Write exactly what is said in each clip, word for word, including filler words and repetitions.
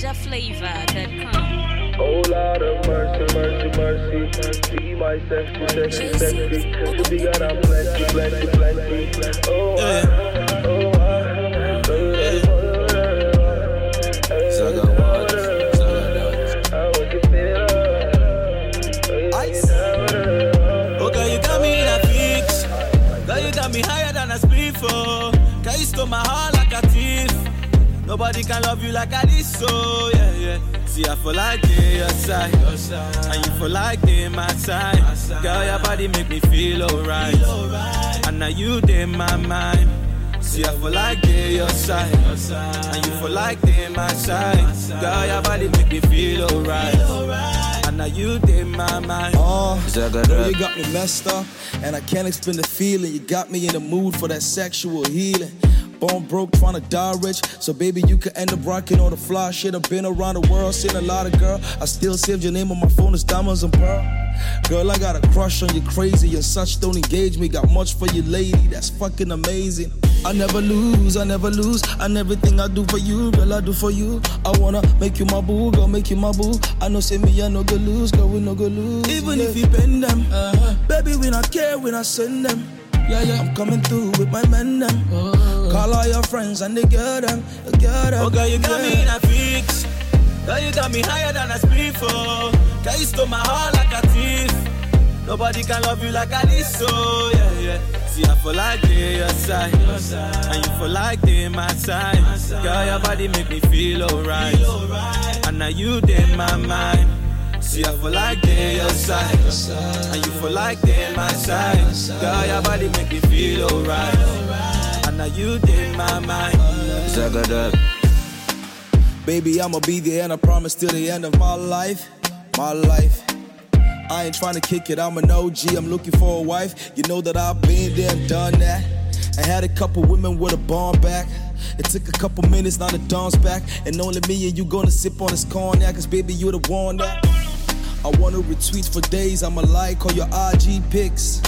Niger Flavor dot com. Oh Lord of mercy, mercy, mercy. See my sexy, sexy, sexy. Baby God, I'm plenty, plenty, plenty. Oh, yeah. oh, oh, yeah. Zaga what? Zaga I want to feel ice. Oh girl, you got me in a fix. Girl, you got me higher than a speed for. Girl, you stole my heart like a thief. Nobody can love you like I did, so yeah, yeah. See, I feel like it, your side, your side. And you feel like it, my side. my side. Girl, your body make me feel alright. Right. And now you in my mind. See, I feel like it, your side, your side. And you feel like it, my side. my side. Girl, your body make me feel alright. Right. And now you in my mind. Oh, girl, you got me messed up, and I can't explain the feeling. You got me in the mood for that sexual healing. Born broke, tryna die rich. So baby, you could end up rocking all the fly shit. I've been around the world, seen a lot of girl. I still saved your name on my phone as diamonds and pearl. Girl, I got a crush on you, crazy and such. Don't engage me, got much for you, lady. That's fucking amazing. I never lose, I never lose. And everything I do for you, girl, I do for you. I wanna make you my boo, girl, make you my boo. I know, say me, I no go lose, girl, we no go lose. Even yeah. if you bend them, uh-huh. baby, we not care, we not send them. Yeah, yeah, I'm coming through with my men them. Oh. Call all your friends and they get them, they get them. Oh girl, you got yeah. me in a fix. Girl, you got me higher than a speed for. Girl, you stole my heart like a thief. Nobody can love you like I did, so yeah, yeah. See, I feel like it, your side, your side. And you feel like it, my side. my side. Girl, your body make me feel alright. Right. And now you in my mind. See, I feel like they your side, your side. And you feel like they my side. my side. Girl, your body make me feel alright. Right. And now you in my mind. Zagadad. Baby, I'ma be there and I promise till the end of my life. My life. I ain't trying to kick it, I'm an O G, I'm looking for a wife. You know that I've been there and done that. I had a couple women with a bomb back. It took a couple minutes, now the dawn's back. And only me and you gonna sip on this cognac. Cause baby, you the one that I wanna retweet for days, I'ma like all your I G pics.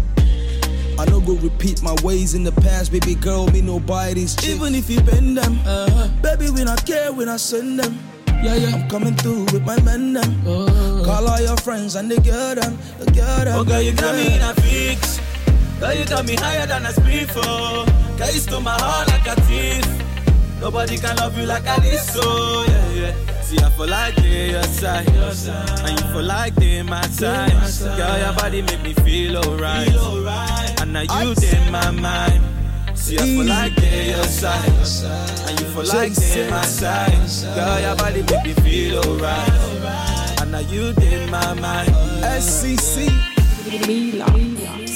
I know go repeat my ways in the past, baby girl, me no buy these chicks. Even if you bend them, uh-huh. baby, we not care, we not send them. Yeah, yeah, I'm coming through with my men them. Oh. Call all your friends and they get them, they get them. Oh girl, you got me in a fix. Girl, you got me higher than a speed for. Girl, you stole my heart like a thief. Nobody can love you like I did, so yeah, yeah. See, I feel like it, your side, your side. And you feel like they my side. my side. Girl, your body make me feel alright. Right. And now you in my mind. See, I feel like they your side, your side. And you feel like they my side. Girl, your body make me feel alright. And now you in my mind. S C C.